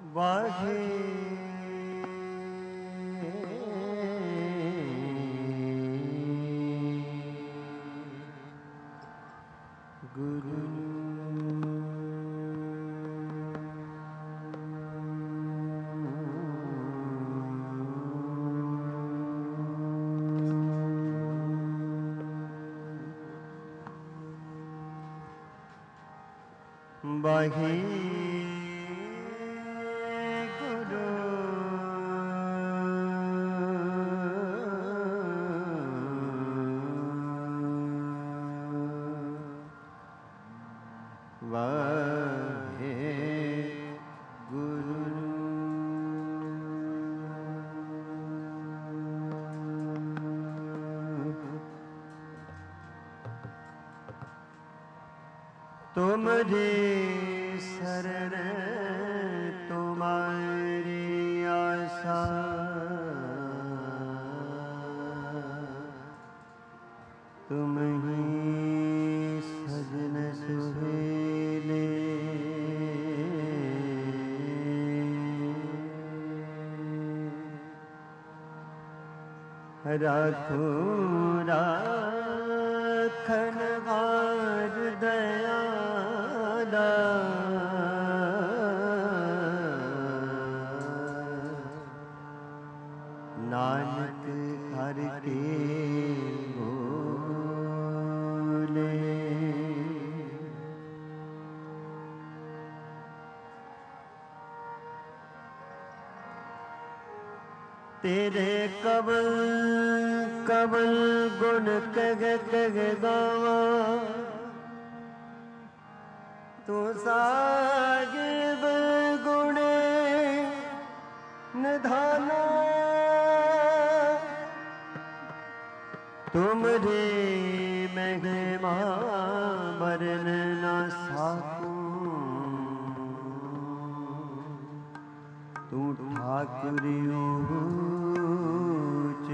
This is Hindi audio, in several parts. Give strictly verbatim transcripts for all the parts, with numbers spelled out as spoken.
वाहे गुरु वाहे तुमरे शरण तुम्हारी आशा तुम ही सजन सुहेले राखो राखन हार दया नानक हर के बोले तेरे कबल कबल गुण कग कग गावा तू साहिब गुणे निधाना तुमरे महिमा बरन न साकूं तू ठाकुर ऊंच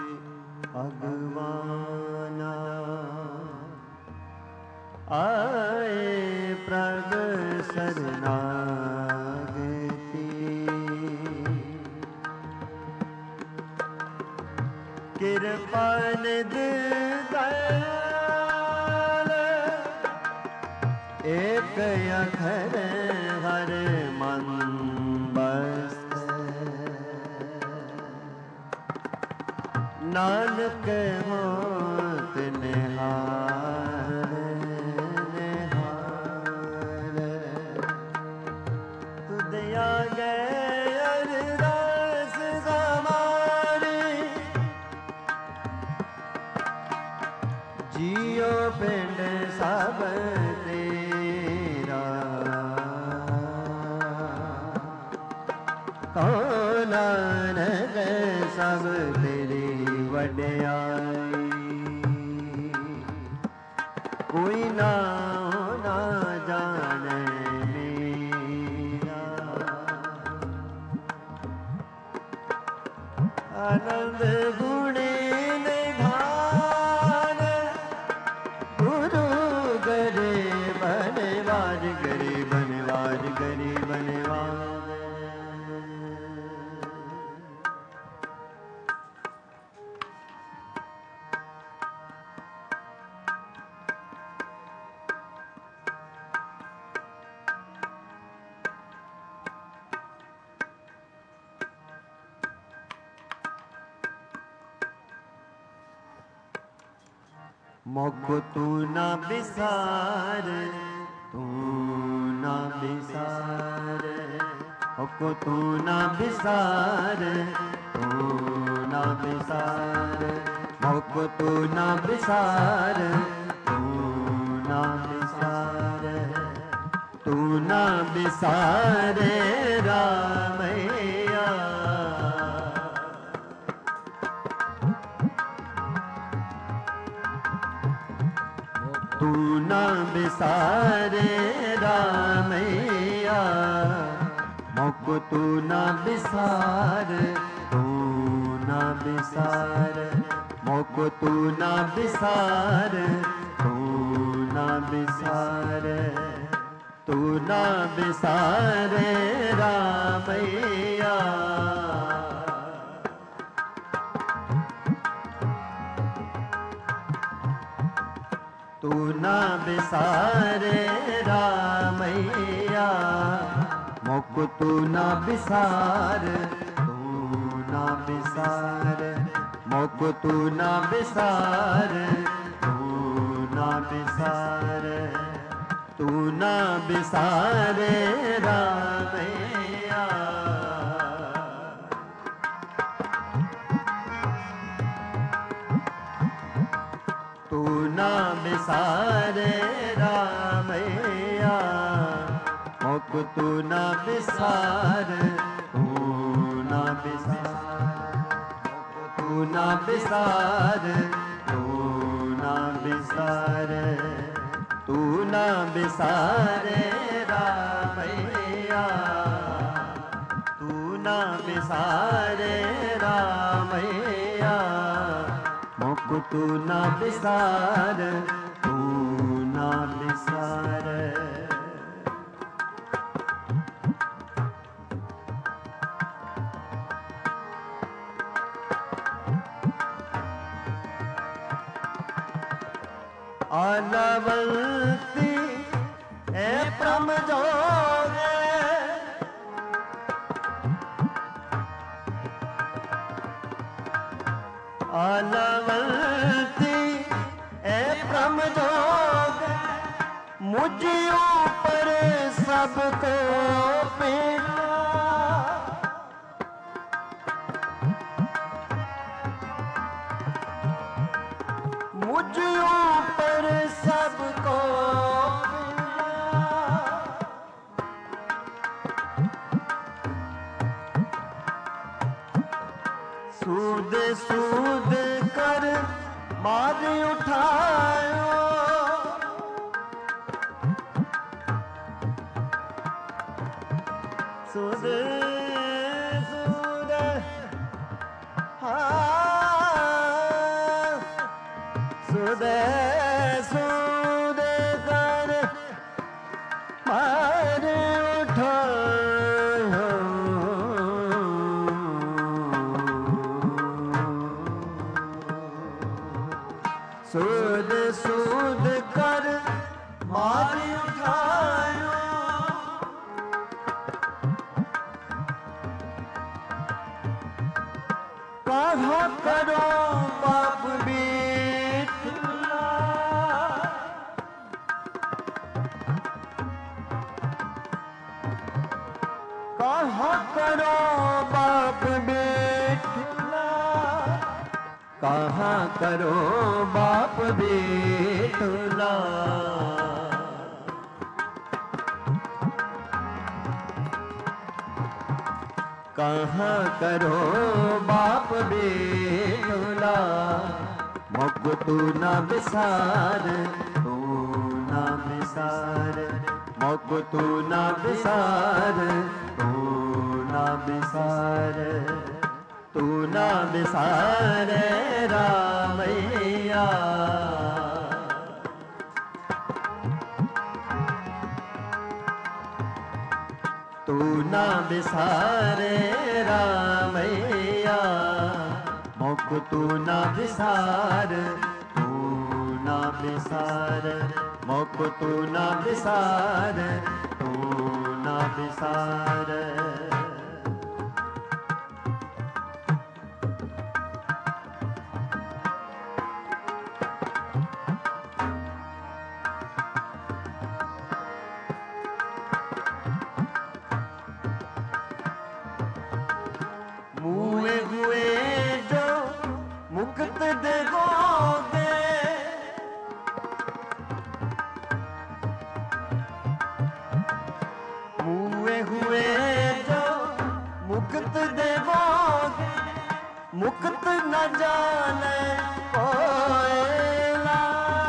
भगवाना आए प्रभ शरणागति कृपा निधि दयाल एक अखर हर मन बस नानक होत निहार निहार तुद आगे अरदास हमारी जियो पिंड सब तेरा कौन नानक सब तेरी वड्याई कोई ना ना जाने मेरा आनंद गुणे निधान गुरु गरे बनवाज गरे बनवाज गरे बनवाज मोको तू ना बिसार तू ना बिसार मोको तू ना बिसार तू ना बिसार मोको तू ना बिसार तू ना बिसार तू ना बिसारे रामैया तू ना बिसारे रामैया मोको तू ना बिसार तू ना बिसार मोको तू ना बिसार तू ना बिसार तू ना बिसारे राम ना बिसारे रामैया मोक तू ना बिसार, तू ना बिसार मोक तू ना बिसार, तू ना बिसार, तू ना बिसारे रामैया। तू ना बिसारे रामैया मोक तू ना बिसार, तू ना बिसार तू ना बिसार, तू ना बिसार, तू ना बिसारे रामैया, तू ना बिसारे रामैया मोक तू ना बिसार, तू ना बिसार। आलवंती ए प्रम जोगे, आलवंती ए प्रम जोगे, मुझ ऊपर सबको पेला, मुझ ऊपर सबको सूद सूद कर मार उठायो, सूद सूद हाँ सूद सूद कर मार उठायो, सूद सूद कर मार उठायो, कहा करो बाप बेटुला, कहा करो बाप बेटुला, कहा करो बाप बेटुला, कहाँ करो बाप बेटुला मोक तू ना बिसार, तू ना बिसार मोक तू ना बिसार, तू ना बिसार, तू ना बिसार रामैया, तू ना बिसारे रामैया मोक तू ना बिसार, तू ना बिसार मोक तू ना बिसार, तू ना बिसार। मुए हुए जो मुक्त देखोगे, मुए हुए जो मुक्त देखोगे, मुक्त न जाने कोयला,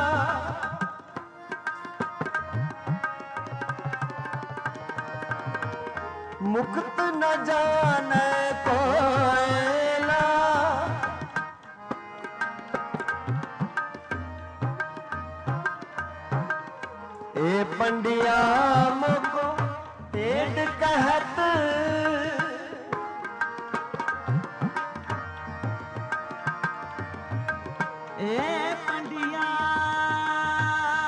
मुक्त न जाने कोयला, ए पंडिया मुको पेट कहत, ए पंडिया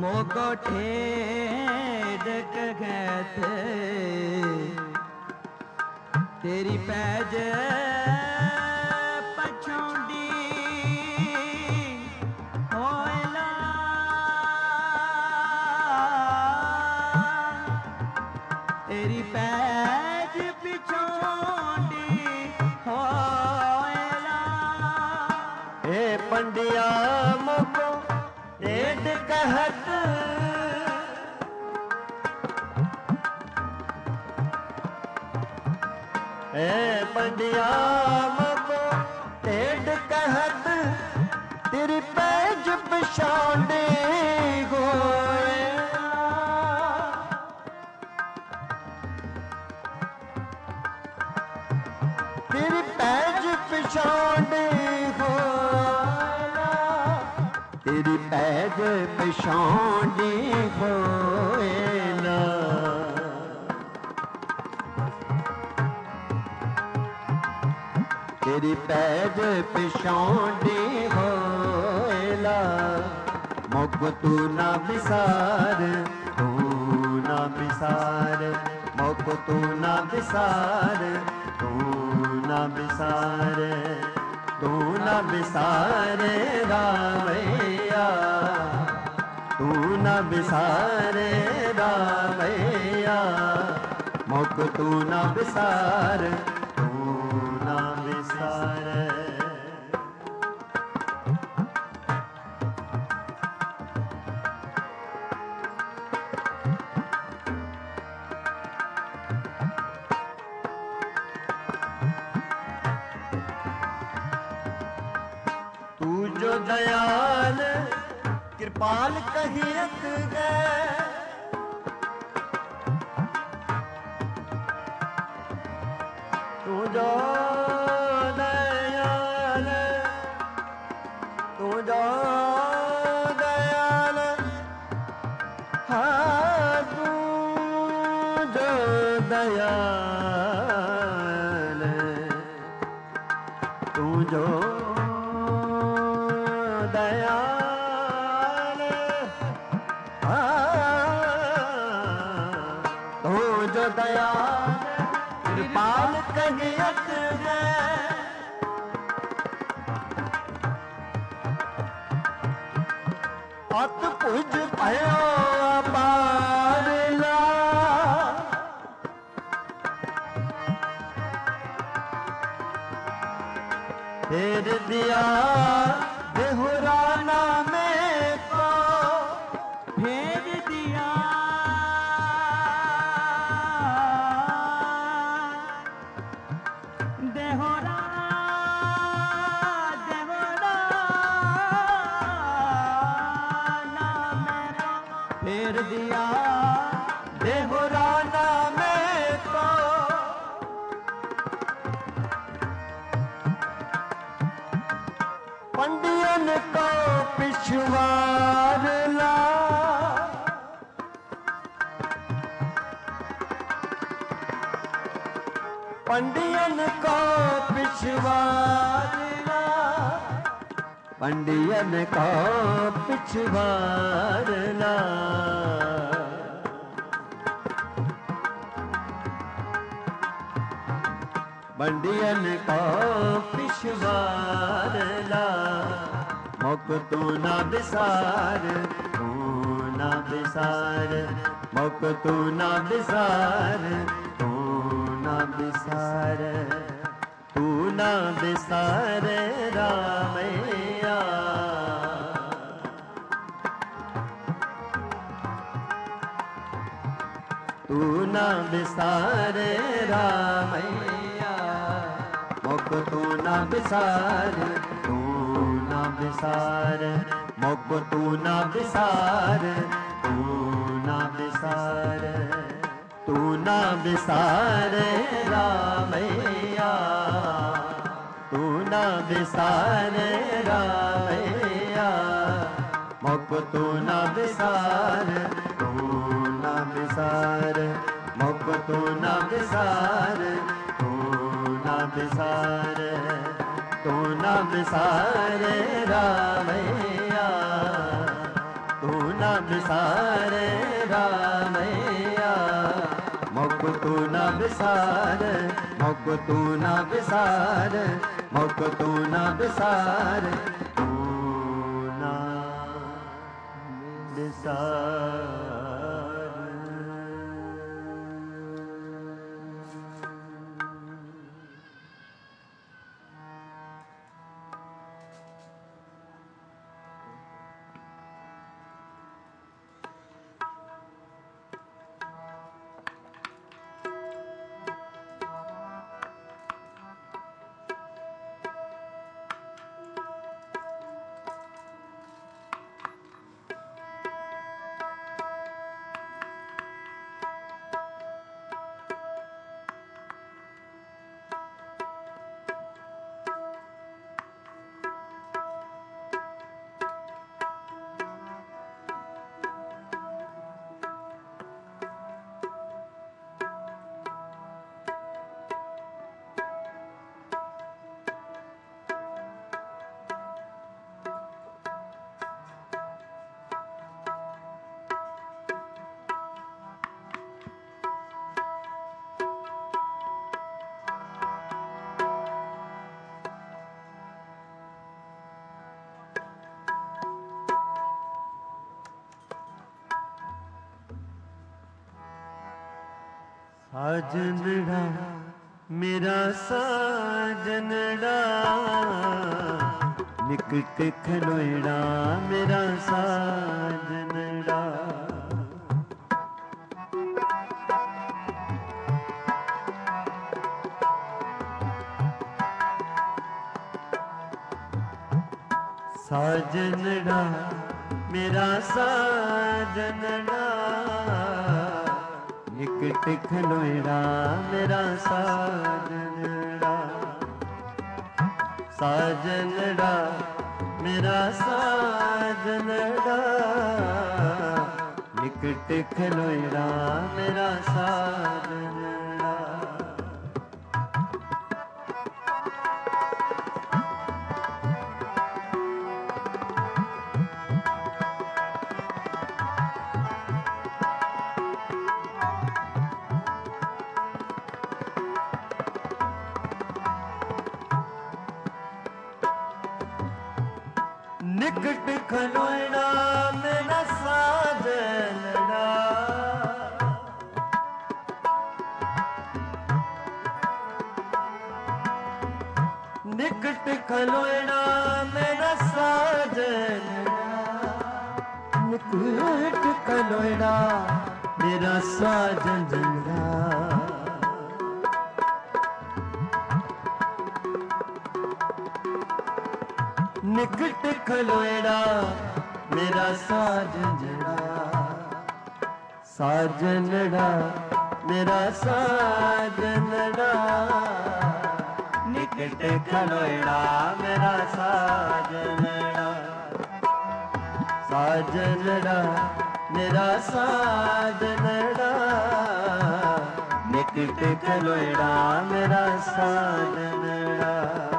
मोको ठेड कहत तेरी पैज पछौंडी होयला तेरी पैज पिछौंडी होयला हे पंडिया मोको टेढ़ कहत हे पंडिया मोको टेढ़ कहत तेरी पैज पिछौंडी होयला तेरी पैज पिछौंडी होयला तेरी पैज पिछौंडी होयला तेरी पैज पिछौंडी होयला मुक तू ना बिसार तू ना बिसार मुक तू ना बिसार तू ना बिसार तू ना बिसारे रामैया तू ना बिसारे रामैया मुक तू ना बिसार तू ना बिसार जो दयाल कृपाल कहियत गए तू जो दयाल तू जो दयाल हाँ तू जो दयाल तू जो दयाल तू जो दयाल कृपाल कहियत गए अत पुज भयो अपारला फेर दिया देहुराना में को भेज दिया देहोरा देहोराना में को फेर दिया देहुराना में को पंडियन को पिछवार ला पंडियन को पिछवार ला पंडियन को पिछवार ला पंडियन को पिछवार ला मुक तू ना बिसार तू ना बिसार मुक तू ना बिसार तू ना बिसार तू ना बिसार रामैया तू ना बिसार रामैया मुक तू ना बिसार तू ना बिसार मुक तू ना बिसार तू ना बिसार तू ना बिसार रामैया तू ना बिसार रामैया मुक तू ना बिसार तू ना बिसार मुक तू ना बिसार तू ना बिसार तू ना बिसार रामैया तू ना बिसारे रामैया मुख तू न बिसार मुख तू न बिसार मुख तू न बिसार तू न बिसार। साजनड़ा मेरा साजनड़ा निकट खलोड़ा मेरा साजनड़ा साजनड़ा मेरा साजनड़ा निकट खलोड़ा मेरा साजनड़ा साजनड़ा मेरा साजनड़ा निकट खलोड़ा मेरा साजनड़ा। निकट खलोड़ा मेरा साजनड़ा निकट खलोड़ा मेरा साजनड़ा निकट खलोड़ा मेरा साजनड़ा निकट खलोड़ा मेरा साजनड़ा साजनड़ा मेरा साजनड़ा निकट खलोड़ा मेरा साजनड़ा साजनड़ा मेरा साजनड़ा निकट खलोड़ा मेरा साजनड़ा।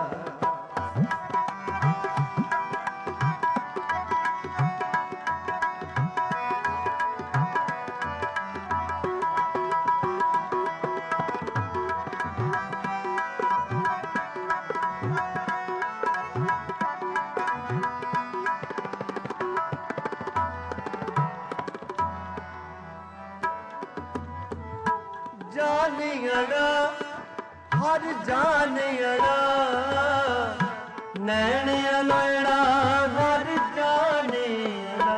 जानियड़ा हर जानियड़ा नैन अलोड़ा हर जानियड़ा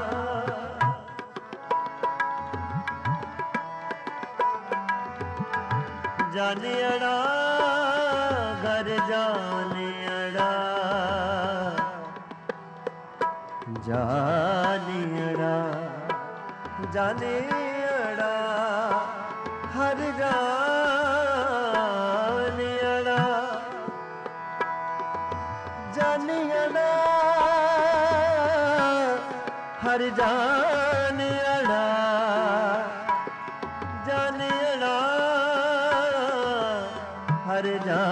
जानियड़ा घर जानियड़ा जानियड़ा जानियड़ा हर जानियड़ा जानियड़ा हर जानियड़ा जानियड़ा हर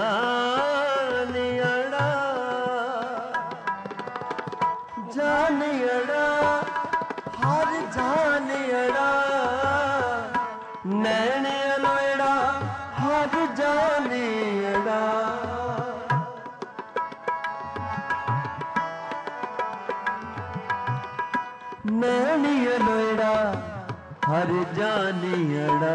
जानियड़ा जानियड़ा हर हर जानियड़ा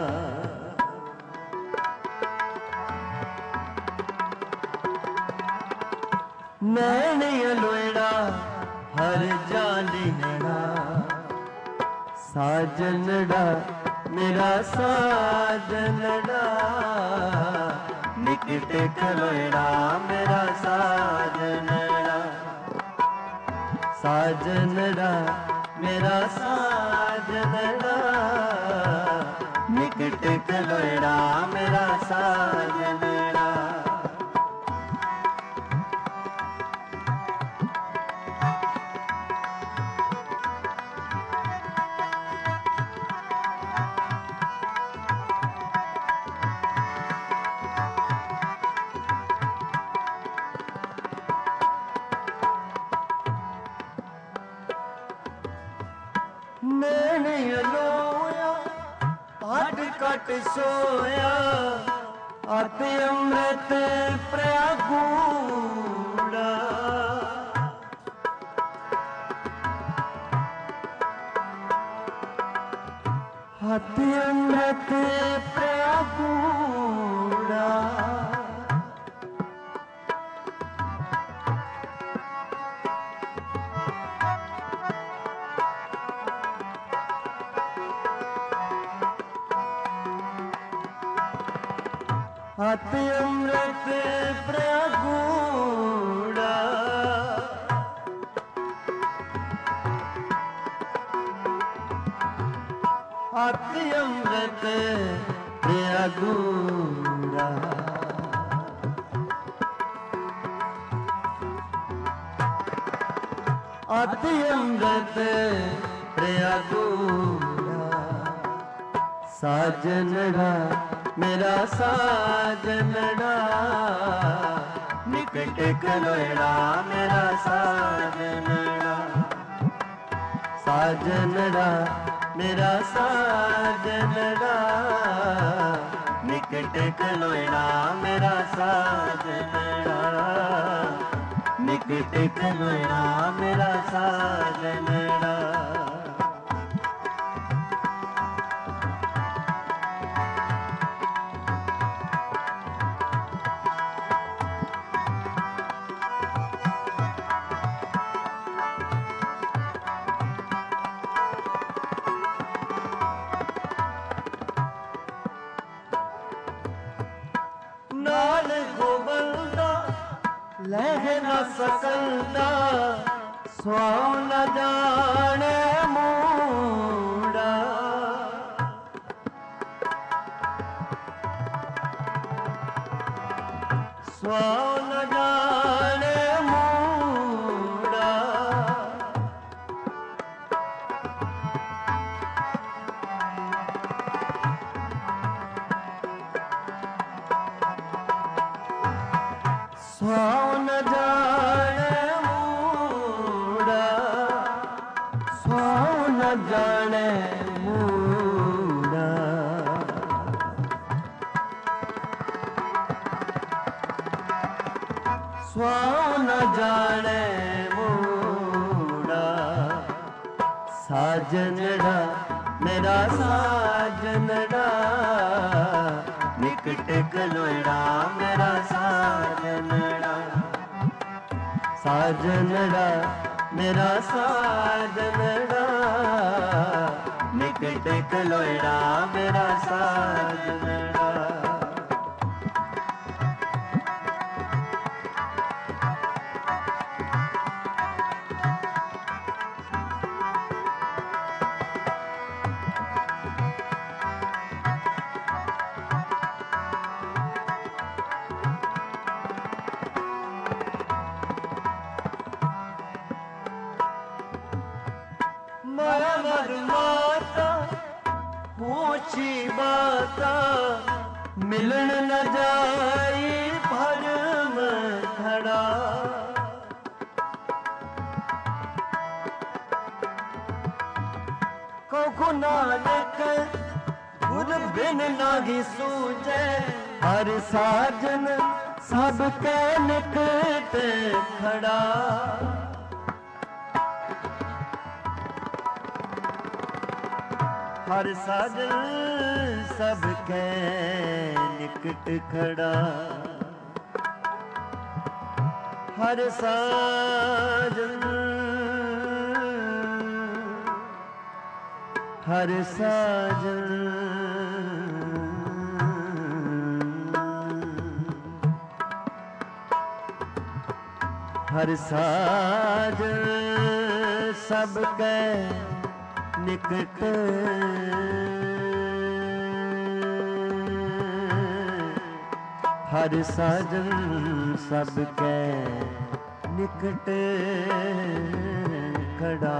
नैनिया लोड़ा हर जानियड़ा साजनड़ा मेरा साजनड़ा निकट खलोड़ा मेरा साजनड़ा साजनड़ा मेरा साजनड़ा निकट खलोड़ा मेरा साजनड़ा नैने लोया हट कट सोया अति अमृत प्रगूड़ा अति अमृत प्रगूड़ा अति अमृत प्रगूड़ा अति अमृत प्रगूड़ा अति अमृत प्रगूड़ा साजनड़ा मेरा साजनड़ा निकट खलोड़ा मेरा साजनड़ा साजनड़ा मेरा साजनड़ा निकट खलोड़ा मेरा साजनड़ा निकट खलोड़ा मेरा साजनड़ा नाल गोबंदा लह न सकंदा स्वाओ न जाने मूड़ा स्वाओ न जाने मूड़ा स्वाओ न जाने मूड़ा स्वाओ न जाने मूड़ा स्वाओ न जाने मूड़ा साजनड़ा मेरा साजनड़ा निकट खलोड़ा मेरा साजनड़ा साजनड़ा मेरा साजनड़ा निकट खलोड़ा मेरा साजनड़ा मर माता पूछी बाता मिलन न जाई भरम खड़ा को नानक गुर बिन नाही सूझे हर साजन सब के निकट खड़ा हर साजन सबके निकट खड़ा हर साजन हर साजन हर साजन सबके निकट हर साजन सबके निकट खड़ा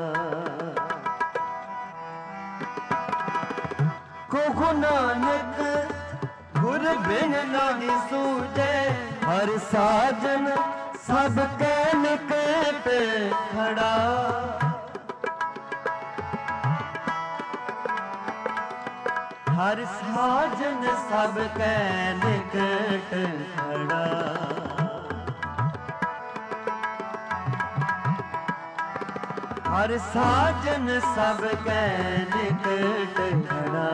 को नानक गुर बिन नाही सूझे हर साजन सबके निकट खड़ा हर साजन सबके निकट खड़ा हर साजन सबके निकट खड़ा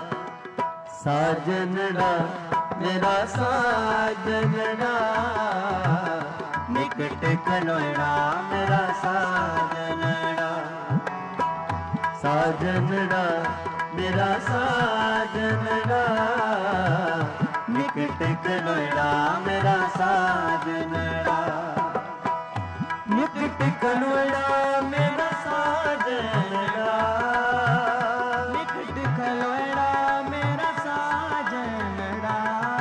साजनड़ा मेरा साजनड़ा निकट खलोड़ा मेरा साजनड़ा साजनड़ा मेरा साजनड़ा निकट खलोड़ा मेरा साजनड़ा निकट खलोड़ा मेरा साजनड़ा निकट खलोड़ा मेरा साजनड़ा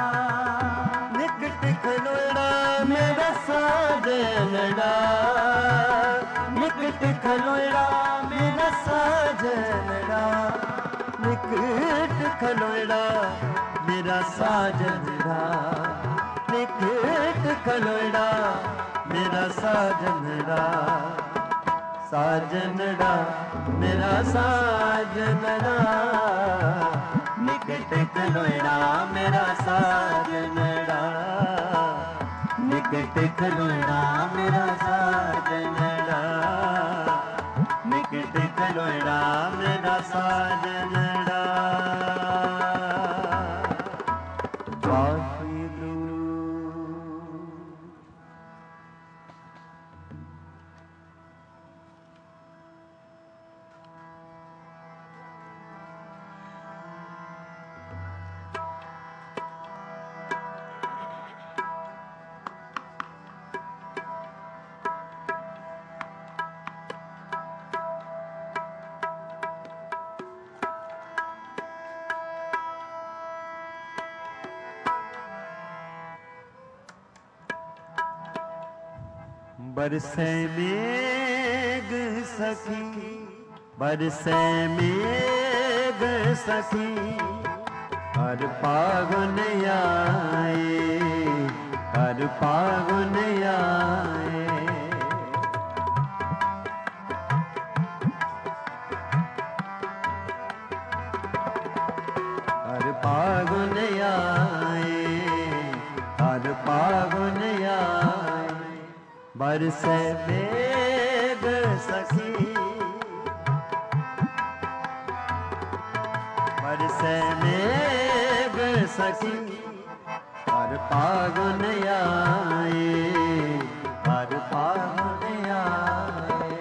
निकट खलोड़ा मेरा साजनड़ा निकट खलोड़ा मेरा साजनड़ा निकट खलोड़ा मेरा साजनड़ा निकट खलोड़ा मेरा साजनड़ा साजनड़ा मेरा साजनड़ा निकट खलोड़ा मेरा साजनड़ा निकट खलोड़ा मेरा साजनड़ा निकट खलोड़ा मेरा साजनड़ा बरसे मेघ सखी बरसे मेघ सखी हर फागुन आए हर फागुन आए हर फागुन आए हर फागुन आए बरसे मेघ सखी बरसे मेघ सखी हर फागुन आए हर फागुन आए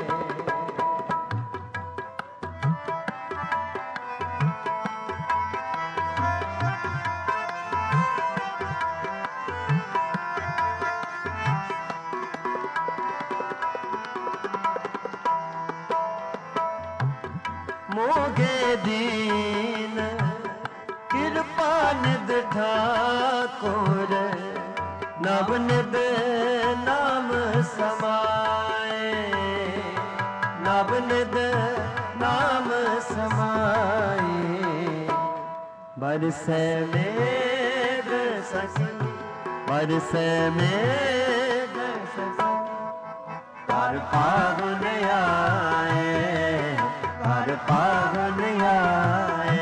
मोगे दीन कृपा निध ठाकुर नव निध नाम समाए नव निध नाम समाए बरसे मेघ सखी बरसे मेघ सखी हर फागुन आए हर फागुन आए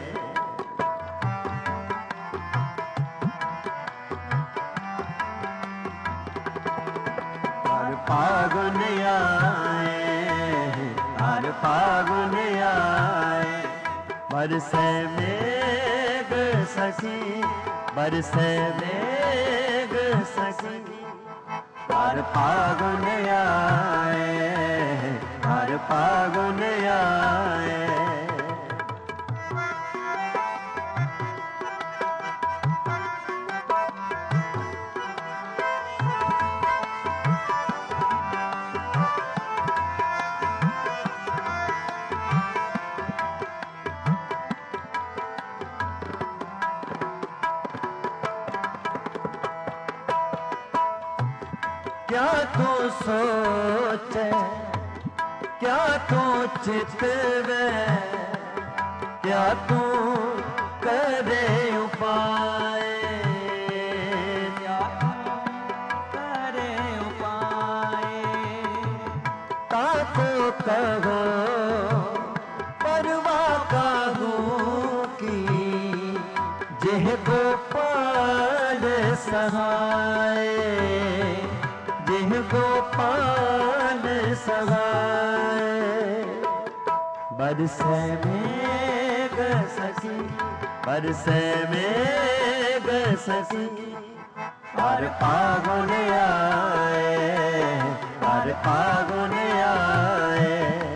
हर फागुन आए हर फागुन आए बरसे मेघ सखी, बरसे मेघ सखी, हर फागुन आए, हर फागुन आए। क्या तू सोचे, क्या तू चितवे, क्या तू करे उपाय, क्या करे उपाय। ताको कहो परवाह काहू की, जेह गोपाल सहाय, जिह गोपाल सहाय। बरसे मेघ सखी, बरसे मेघ सखी, हर फागुन आए, हर फागुन आए।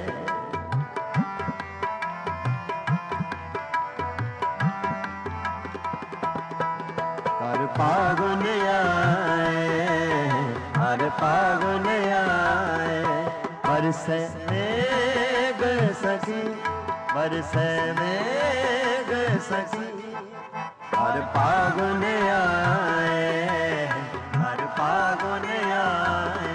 हर फागुन आए, हर फागुन आए। बरसे मेघ सखी, बरसे मेघ सखी, हर फागुन आए, हर फागुन आए।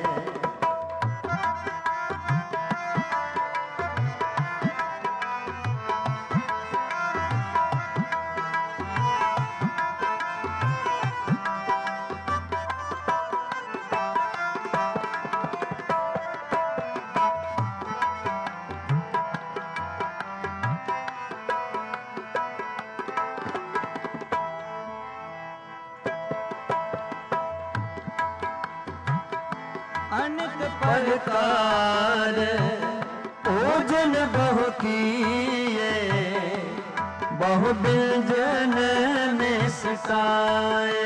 अनेक प्रकार ओजन बहु किए, बहु व्यंजन निष्काए।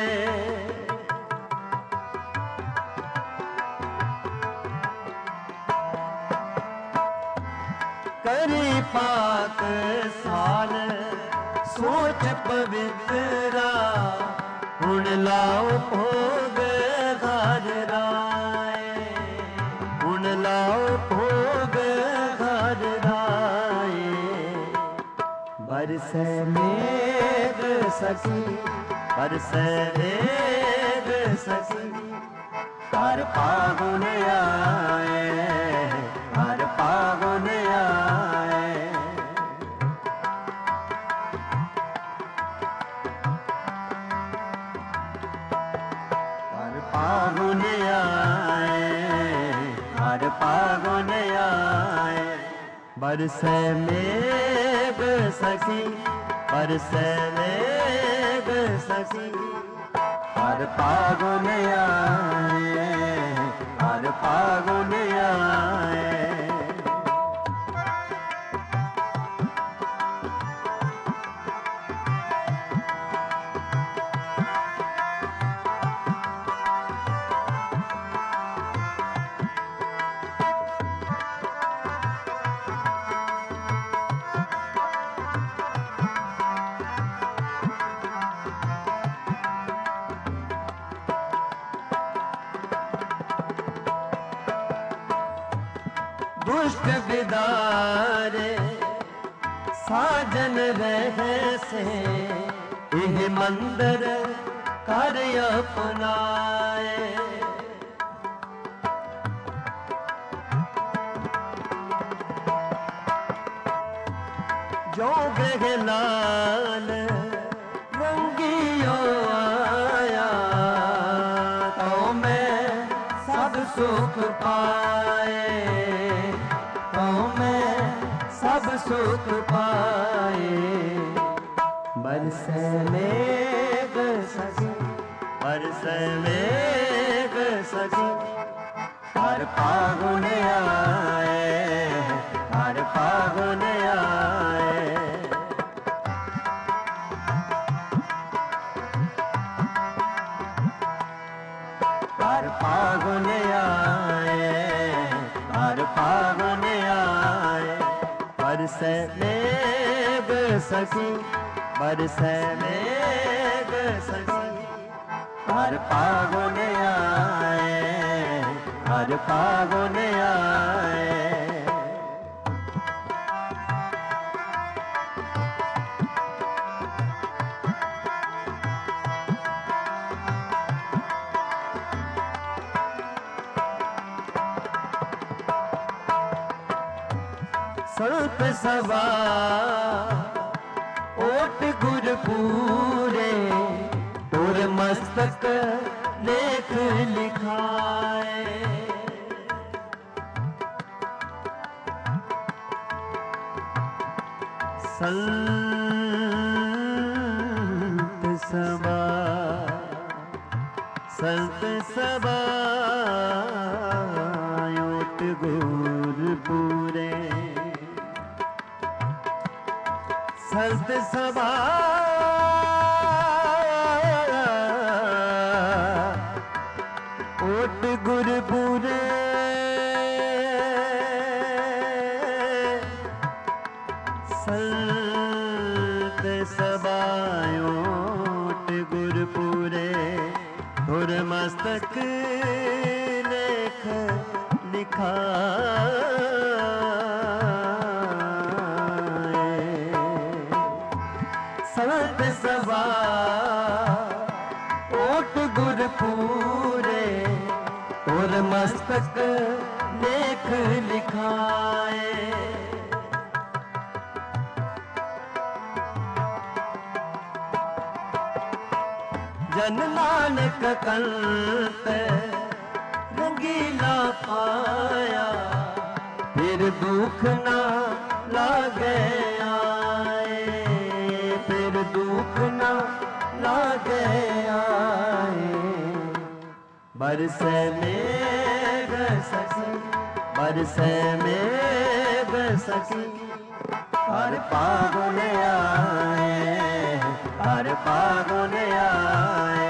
करी पाक साल सोच पवित्रा, हुण लाओ भोग घर राय, हुण लाओ भोग घर राय। बरसे मेघ सखी, बरसे मेघ सखी, हर फागुन आए, हर फागुन आए। हर फागुन आए, हर फागुन आए। बरसे मेघ सखी, बरसे मेघ सखी, हर फागुन आए, हर फागुन आए। दुष्ट बिदारे साजन रहे से, इह मंदिर कर अपनाए। जो ग्रह लाल रंगियो आया, तो मैं सब सुख पाए, तो मैं सब सुख पाए। बरसे मेघ सखी, बरसे मेघ सखी, हर फागुन आए, हर फागुन आए। मेघ सखी बरसे मेघ सखी हर फागुन आए हर फागुन आए। संत सभा ओट गुर पूरे तुर मस्तक लेख लिखाए। संत सभा संत सभा ओट गुर पूरे संत सभा ओट गुरपुरे संत सभा ओट गुरपुरे धुर मस्तक लेख लिखा संत सभा ओट गुर पूरे और मस्तक लेख लिखाए। जन नानक कंत रंगीला पाया फिर दुख ना लागे आए फिर दुख ना लागे आए। बरसे मेघ सखी बरसे मेघ सखी हर फागुन आए हर फागुन आए।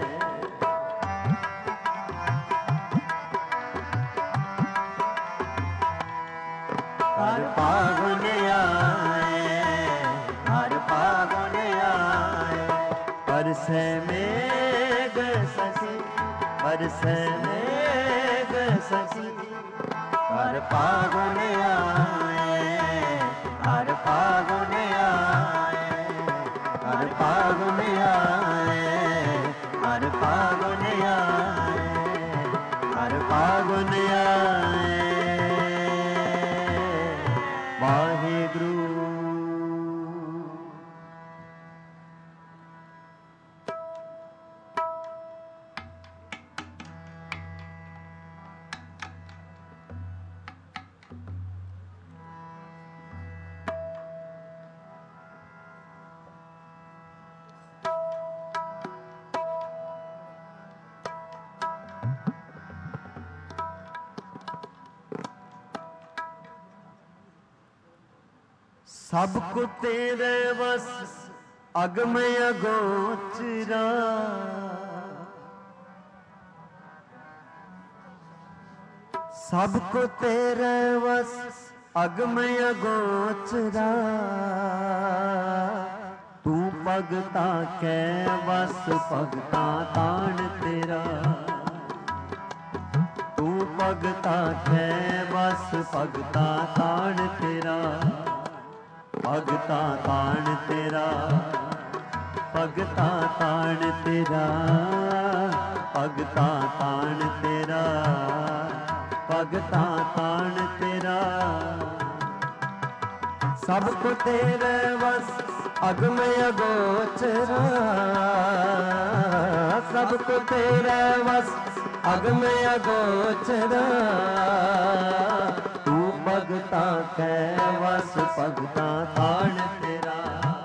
हर फागुन आए हर फागुन आए। बरसे मेघ सखी बरसे मेघ सखी हर फागुन आए हर फागुन आए हर फागुन आए हर फागुन आए हर फागुन आए। वाहिगुरु। सब को तेरे बस अगम अगोचरा सब को तेरे बस अगम अगोचरा तू भगता के बस भगता तान तेरा तू भगता के बस भगता तान तेरा भगता तान तेरा भगता तान तेरा भगता तान तेरा भगता तान तेरा। सबको तेरे बस अगम अगोचरा सबको तेरे बस अगम अगोचरा तू भगता के बस भगता तान तेरा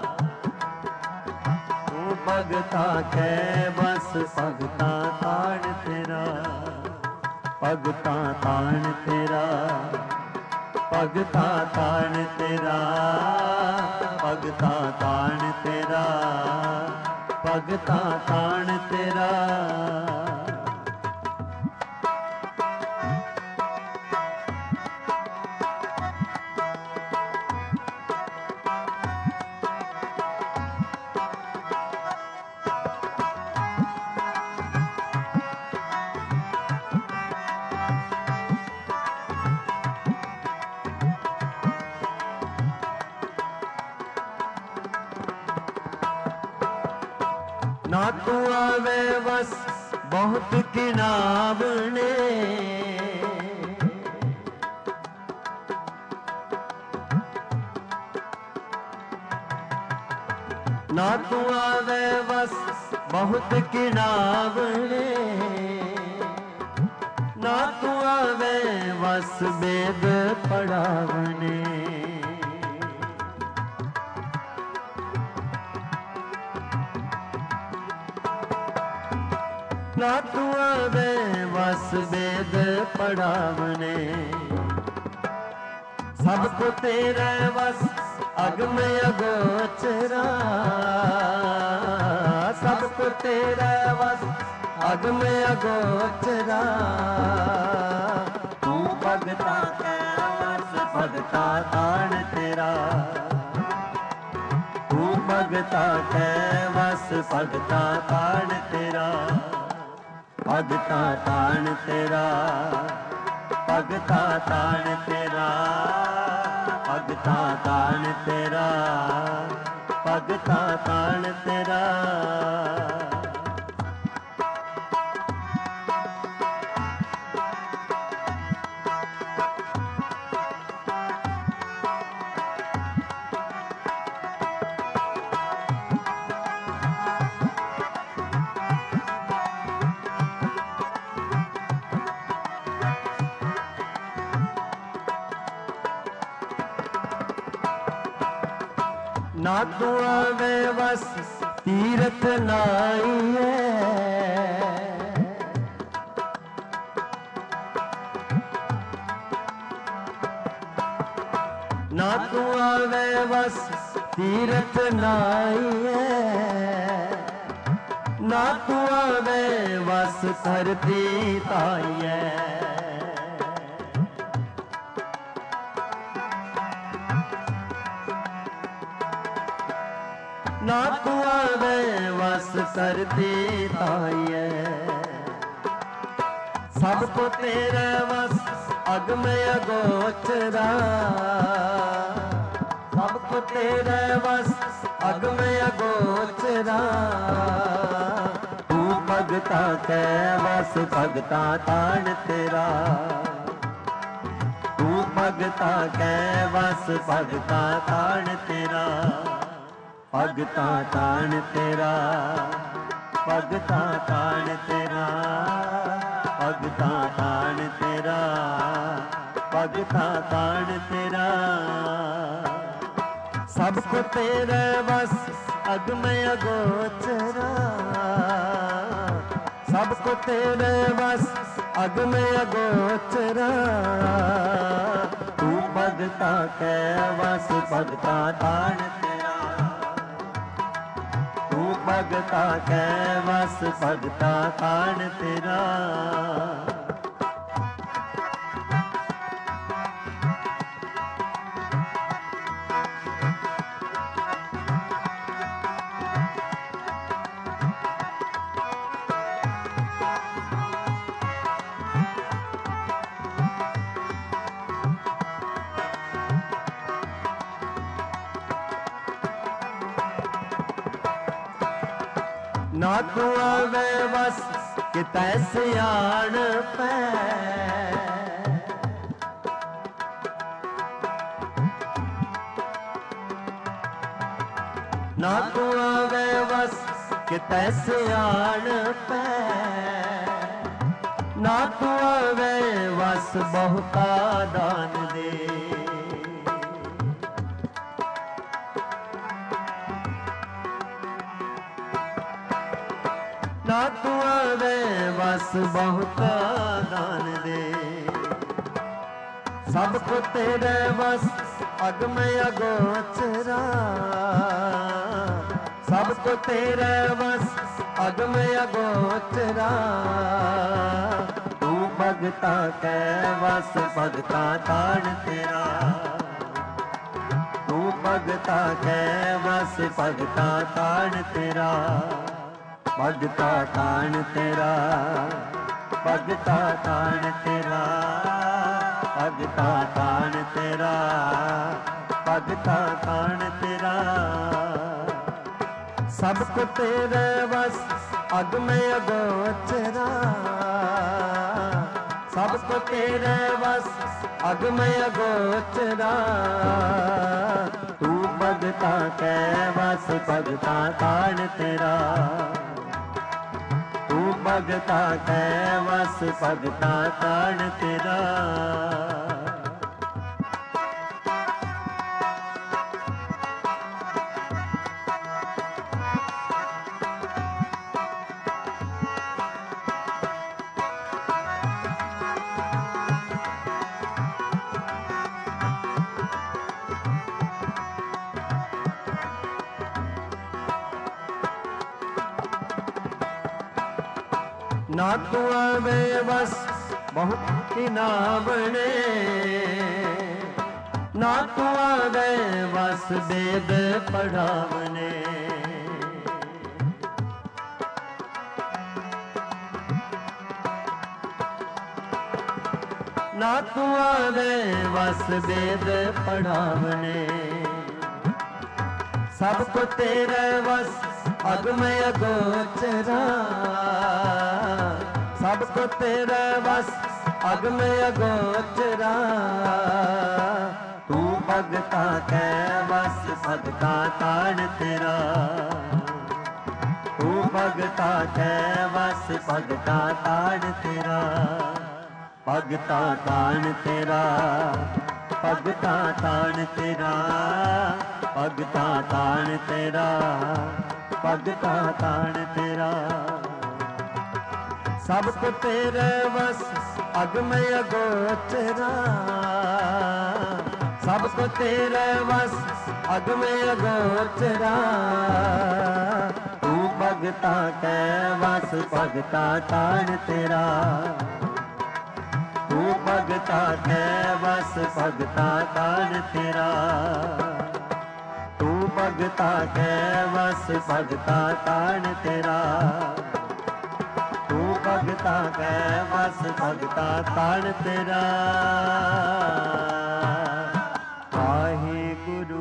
तू भगता के बस भगता तान तेरा भगता तान तेरा भगता तान तेरा भगता तान तेरा भगता तान तेरा। ना तू आवे बस बहुत किनावने, ना तू आवे बस बहुत किनावने, ना तू आवे बस वेद पढ़ावने। ना तू आवे बस वेद पढ़ावने, सबको तेरे बस अगम अगोचरा, सबको तेरे बस अगम अगोचरा। तू भगता कै वस भगता ताण तेरा, तू भगता कै वस भगता ताण तेरा, भगता ताण तेरा, भगता ताण तेरा, भगता ताण तेरा, भगता ताण तेरा। ना तू आवे बस तीरथ नाइए, ना तू आवे बस तीरथ नाइए, ना तू आवे बस धरती ताइए। ना तू आवे बस करती ताइए, सबको तेरे बस अगम अगोचरा, सबको तेरे बस अगम अगोचरा। तू भगता कै बस भगता ताण तेरा, तू भगता कै बस भगता ताण तेरा, भगता ताण तेरा, भगता ताण तेरा, भगता ताण तेरा, भगता ताण तेरा। सबको तेरे बस अगम अगोचरा, सबको तेरे बस अगम अगोचरा। तू भगता कै बस भगता ताण तेरा, तू भगता कै बस भगता ताण तेरा। ना तू आवे बस कितै सियाण पै, ना तू आवे बस कितै सियाण पै, ना तू आवे बस बहुता दान दे। ना तू आवे बस बहुता दान दे, सबको तेरे बस अगम अगोचरा, सबको तेरे बस अगम अगोचरा। तू भगता कै बस भगता ताण तेरा, तू भगता कै बस भगता ताण तेरा, भगता ताण तेरा, भगता ताण तेरा, भगता ताण तेरा, भगता ताण तेरा। सबको तेरे बस अग में अगोचरा, सबको तेरे बस अग में अगोचरा। तू भगता कै बस भगता तान तेरा, तू भगता कै बस भगता तान तेरा। ना तू आवे बस बहुत की नावने, ना तू आवे बस वेद पढ़ावने। ना तू आवे बस वेद पढ़ावने। सबको तेरे बस अग में अगोचरा, सबको तेरे बस अग में अगोचरा। तू भगता कै बस भगता तान तेरा, तू भगता कै बस भगता तान तेरा। भगता तान तेरा, भगता तान तेरा, भगता तान तेरा, भगता तान तेरा। सबको तेरे बस अग में अगोचरा, सबको तेरे बस अग में अगोचरा। तू भगता कै बस भगता तान तेरा, तू भगता कै बस भगता तान तेरा। तू भगता कै बस भगता तान तेरा, तू भगता कै बस भगता तान तेरा। वाहे गुरु।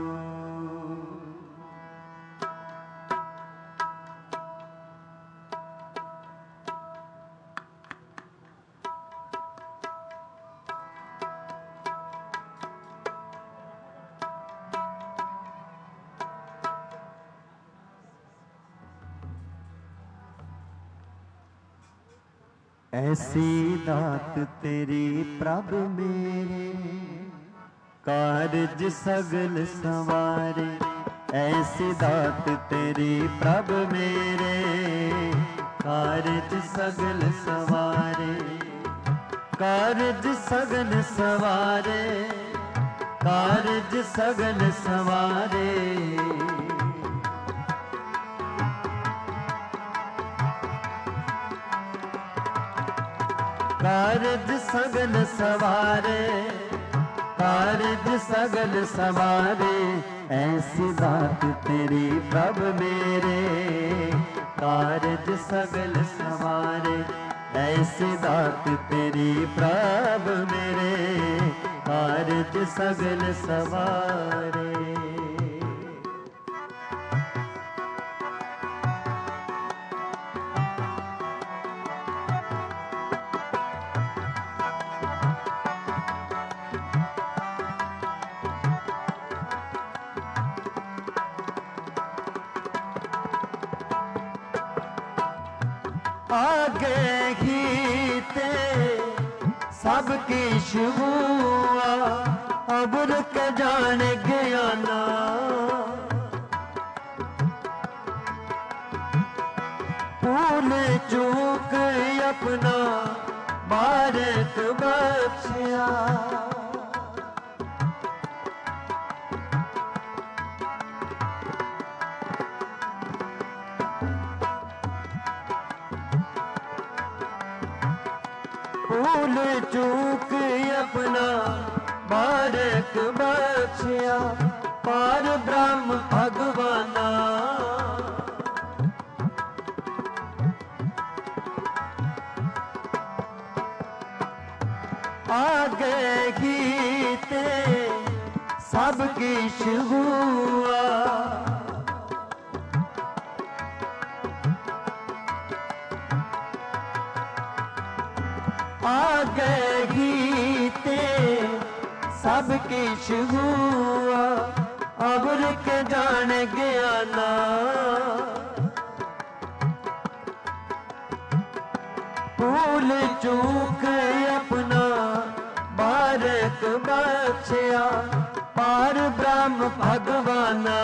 ऐसी दात तेरी प्रभ मेरे, कारज सगल सवारे। ऐसी दात तेरी प्रभ मेरे, कारज सगल सवारे। कारज सगल सवारे, कारज सगल सवारे। कारज सगल सवारे, कारज सगल सवारे। ऐसी दात तेरी प्रभ मेरे, कारज सगल सवारे। ऐसी दात तेरी प्रभ मेरे, कारज सगल सवारे। आगे ही ते सबकी शुआ, अब रुक जान ज्ञाना। भूल चूक अपना बारक बख्शिया। भूल चूक अपना बारक बख्शिया। पार ब्रह्म भगवाना, आगे गीते सबकी शुआ। आगे गीते सब किश हुआ अबर के जान ज्ञाना भूल चूक अपना बारक बख्शिया पार ब्रह्म भगवाना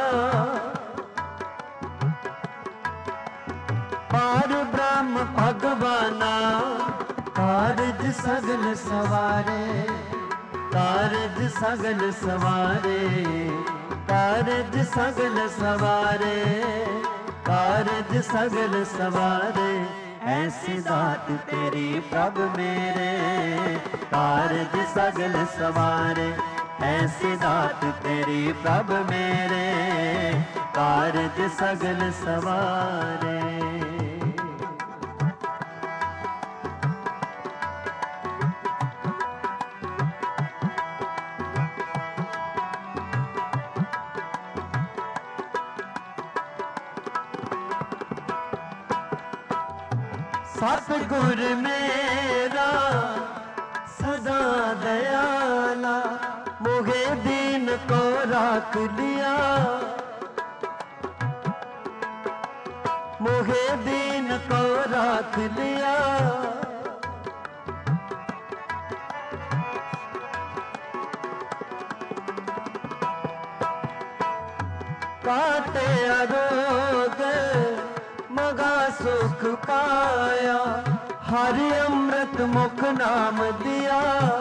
पार ब्रह्म भगवाना कारज सगल सवारे कारज सगल सवारे कारज सगल सवारे कारज सगल सवारे ऐसी दात तेरी प्रभ मेरे कारज सगल सवारे ऐसी दात तेरी प्रभ मेरे कारज सगल सवारे सतगुर मेरा सदा दयाला मुझे दीन को राख लिया मुझे दीन को राख लिया काटे अरोग मगा सुख पाया हरि अमृत मुख नाम दिया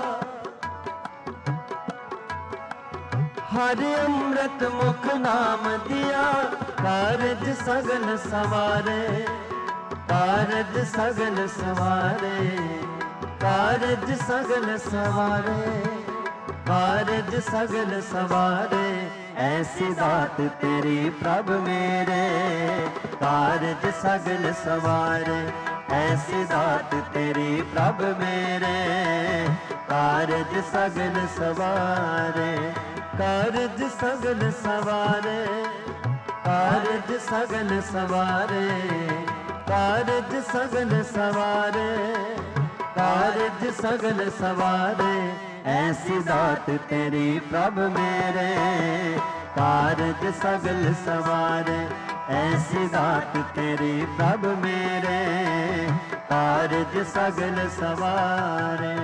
हरि अमृत मुख नाम दिया कारज सगल सवारे कारज सगल सवारे कारज सगल सवारे कारज सगल सवारे ऐसी दात तेरी प्रभ मेरे कारज सगल सवारे ऐसी दात तेरी प्रभ मेरे कारज सगल सवारे कारज सगल सवारे कारज सगल सवारे कारज सगल सवारे कारज सगल सवारे ऐसी दात तेरी प्रभ मेरे कारज सगल सवारे ऐसी दात तेरी प्रभ मेरे कारज सगल सवारे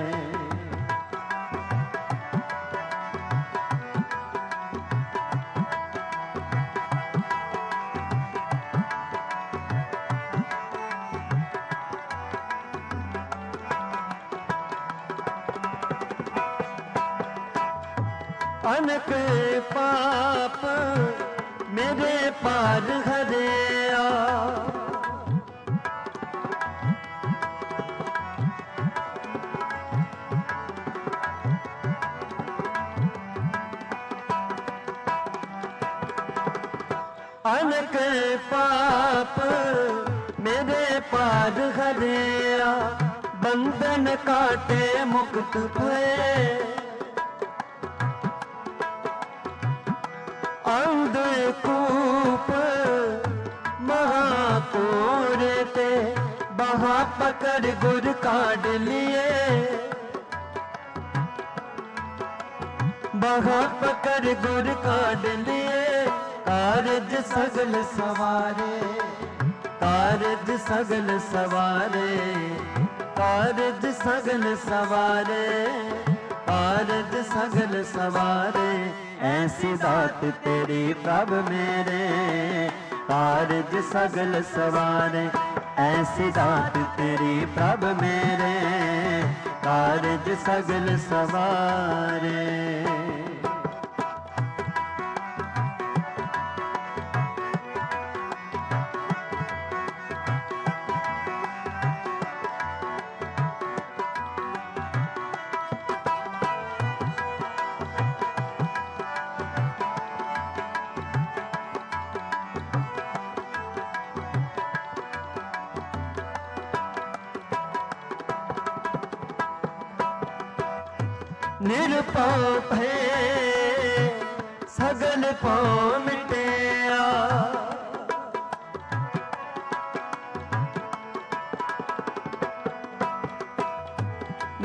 अनक पाप मेरे पार हरिया अनक पाप मेरे पार हरिया बंधन काटे मुक्त हुए अंधकूप महाकोर ते बहा पकड़ गुर काट लिए बहा पकड़ गुर काट लिए कारज सगल सवारे कारज सगल सवारे कारज सगल सवारे कारज सगल सवारे ऐसी दात तेरी प्रभ मेरे कारज सगल सवारे ऐसी दात तेरी प्रभ मेरे कारज सगल सवारे निरपाव भे सगल पाव मिटेया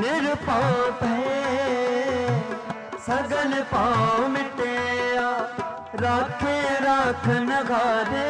ਨਿਰਭਉ ਭੈ ਸਗਲ ਪਾਉ ਮਿਟਿਆ ਰਾਖੇ ਰਾਖਨ ਘਾਰੇ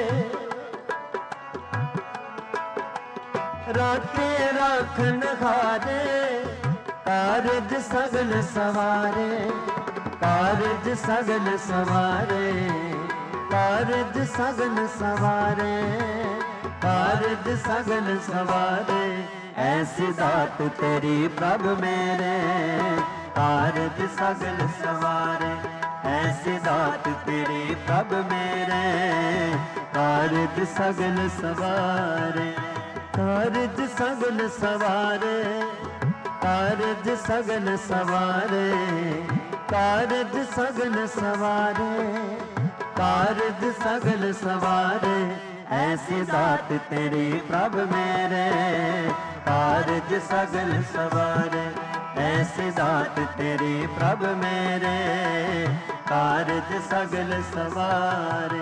ਰਾਖੇ ਰਾਖਨ ਘਾਰੇ ਕਾਰਜ ਸਗਲ ਸਵਾਰੇ ਕਾਰਜ ਸਗਲ ਸਵਾਰੇ ਕਾਰਜ ਸਗਲ ਸਵਾਰੇ ਕਾਰਜ ਸਗਲ ਸਵਾਰੇ ਐਸੀ ਦਾਤ ਤੇਰੀ ਪ੍ਰਭ ਮੇਰੇ ਕਾਰਜ ਸਗਲ ਸਵਾਰੇ ਐਸੀ ਦਾਤ ਤੇਰੀ ਪ੍ਰਭ ਮੇਰੇ ਕਾਰਜ ਸਗਲ ਸਵਾਰੇ ਕਾਰਜ ਸਗਲ ਸਵਾਰੇ ਕਾਰਜ ਸਗਲ ਸਵਾਰੇ ਕਾਰਜ ਸਗਲ ਸਵਾਰੇ ਕਾਰਜ ਸਗਲ ਸਵਾਰੇ ਐਸੀ ਦਾਤ ਤੇਰੀ ਪ੍ਰਭ ਮੇਰੇ ਕਾਰਜ ਸਗਲ ਸਵਾਰੇ ਐਸੀ ਦਾਤ ਤੇਰੀ ਪ੍ਰਭ ਮੇਰੇ ਕਾਰਜ ਸਗਲ ਸਵਾਰੇ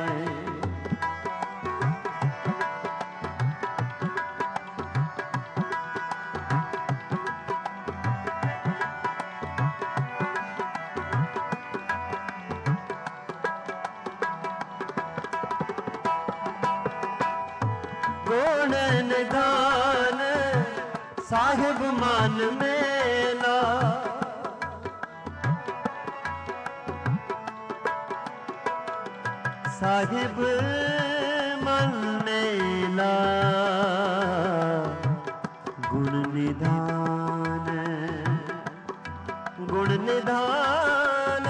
ਗੁਣ ਨਿਧਾਨ ਸਾਹਿਬ ਮਨ ਮੇਲਾ ਸਾਹਿਬ ਮਨ ਮੇਲਾ ਗੁਣ ਨਿਧਾਨ ਗੁਣ ਨਿਧਾਨ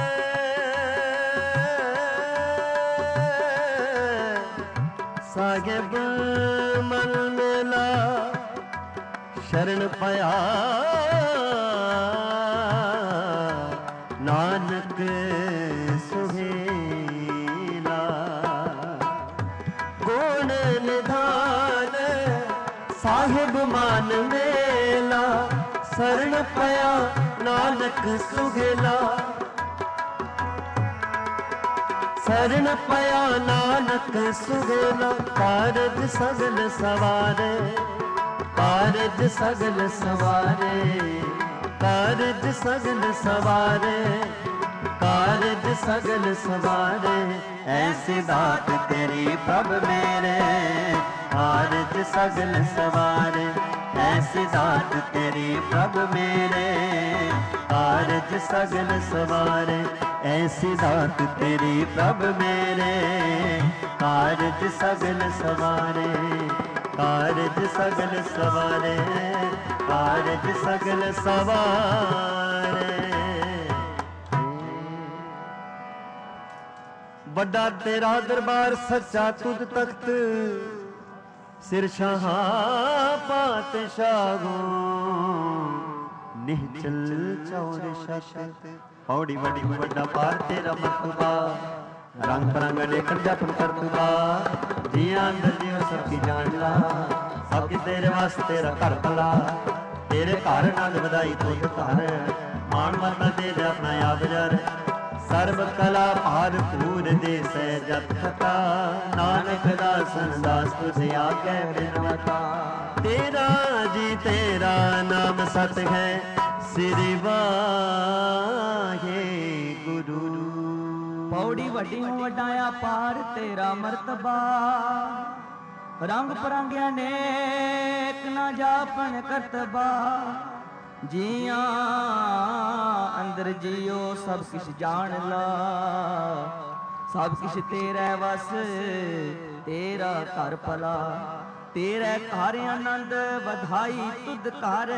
ਸਾਹਿਬ ਮਨ ਮੇਲਾ ਸ਼ਰਨ ਪਿਆ ਨਾਨਕ ਸੁਹੇਲਾ ਗੁਣ ਨਿਧਾਨ ਸਾਹਿਬ ਮਨ ਮੇਲਾ ਸ਼ਰਨ ਪਿਆ ਨਾਨਕ ਸੁਹੇਲਾ ਸ਼ਰਨ ਪਿਆ ਨਾਨਕ ਸੁਹੇਲਾ ਕਾਰਜ ਸਗਲ ਸਵਾਰੇ ਕਾਰਜ ਸਗਲ ਸਵਾਰੇ ਕਾਰਜ ਸਗਲ ਸਵਾਰੇ ਕਾਰਜ ਸਗਲ ਸਵਾਰੇ ਐਸੀ ਦਾਤ ਤੇਰੀ ਪ੍ਰਭ ਮੇਰੇ ਕਾਰਜ ਸਗਲ ਸਵਾਰੇ ਐਸੀ ਦਾਤ ਤੇਰੀ ਪ੍ਰਭ ਮੇਰੇ ਕਾਰਜ ਸਗਲ ਸਵਾਰੇ ਐਸੀ ਦਾਤ ਤੇਰੀ ਪ੍ਰਭ ਮੇਰੇ ਕਾਰਜ ਸਗਲ ਸਵਾਰੇ ਕਾਰਜ ਸਗਲ ਸਵਾਰੇ ਕਾਰਜ ਸਗਲ ਸਵਾਰੇ ਵੱਡਾ ਤੇਰਾ ਦਰਬਾਰ ਸੱਚਾ ਤੁਧ ਤਖਤ ਸਿਰ ਸ਼ਾਹਾਂ ਪਾਤਸ਼ਾਹੋ ਨਿਹਚਲ ਚੌਰ ਸ਼ਸ਼ਤ ਪੌੜੀ ਵੱਡੀ ਵੱਡਾ ਪਾਰ ਤੇਰਾ ਮਰਤਬਾ ਰੰਗ ਬਰੰਗ ਅਨੇਕਨ ਜਪਨ ਕਰਤੂਬਾ ਜੀਆਂ ਅੰਦਰ ਜਿਉ ਸਭ ਕੀ ਜਾਣ ਲਾ ਸਭ ਕੀ ਤੇਰੇ ਵਾਸਤੇ ਤੇਰਾ ਘਰ ਭਲਾ ਤੇਰੇ ਘਰ ਆਨੰਦ ਵਧਾਈ ਤੁਧ ਘਰ ਮਾਣ ਮਰਨਾ ਦੇ ਜਾ ਆਪਣਾ ਆਪ ਜਰ ਸਰਬ ਕਲਾ ਭਰਪੂਰ ਦੇ ਸਹਿ ਜਤ ਕਥਾ ਨਾਨਕ ਦਾਸਨ ਦਾਸ ਤੁਝ ਆਗੇ ਬਿਨਵਤਾ ਤੇਰਾ ਜੀ ਤੇਰਾ ਨਾਮ ਸਤ ਹੈ ਸ੍ਰੀ ਵਾਹਿ ਗੁਰੂ ਪੌੜੀ ਵੱਡੀ ਵਡਾਇਆ ਪਾਰ ਤੇਰਾ ਮਰਤਬਾ ਰੰਗ ਪਰੰਗਿਆ ਨੇਕ ਨਾ ਜਾਪਨ ਕਰਤਬਾ ਜੀਆਂ ਅੰਦਰ ਜਿਉ ਸਭ ਕਿਛ ਜਾਣ ਲਾ ਸਭ ਕਿਛ ਤੇਰਾ ਵਸ ਤੇਰਾ ਘਰ ਭਲਾ ਤੇਰੇ ਘਰ ਆਨੰਦ ਵਧਾਈ ਤੁਧ ਘਰ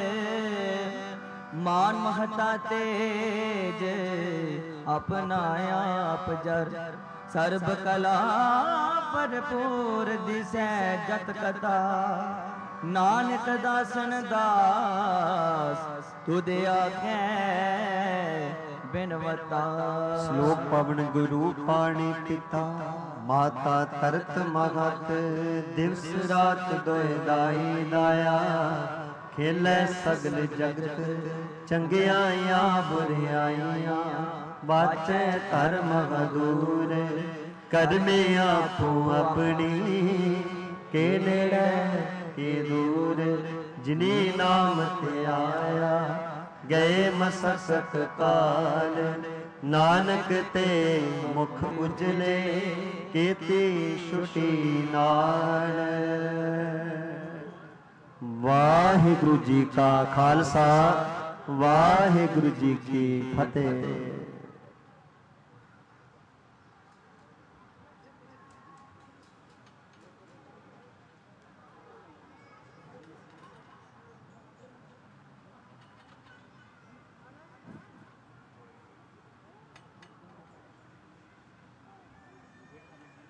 ਮਾਨ ਮਹਤਾ ਤੇਜ ਆਪਣਾ ਆਪ ਜਰ ਸਰਬ ਕਲਾ ਭਰਪੂਰ ਦਿਸੈ ਜਤ ਕਥਾ ਨਾਨਕ ਦਾਸਨ ਦਾਸ ਤੁਧ ਆਖੈ ਬਿਨਵਤਾ ਸ਼ਲੋਕ ਪਵਨ ਗੁਰੂ ਪਾਣੀ ਪਿਤਾ ਮਾਤਾ ਤਰਤ ਮਹਤ ਦਿਵਸ ਰਾਤ ਦੋਇ ਦਾਈ ਦਾਇਆ ਖੇਲੇ ਸਗਲ ਜਗਤ ਚੰਗਿਆਈਆਂ ਬੁਰਿਆਈਆਂ ਬਾਚੈ ਧਰਮ ਹਦੂਰ ਕਰਮੇ ਆਪੋ ਆਪਣੀ ਕੇ ਨੇੜੇ ਕੇ ਦੂਰ जिनी नाम ते आया गए मसकत काल नानक ते मुख उजले केती छुटी नाल। वाहिगुरु जी का खालसा वाहिगुरु जी की फतेह।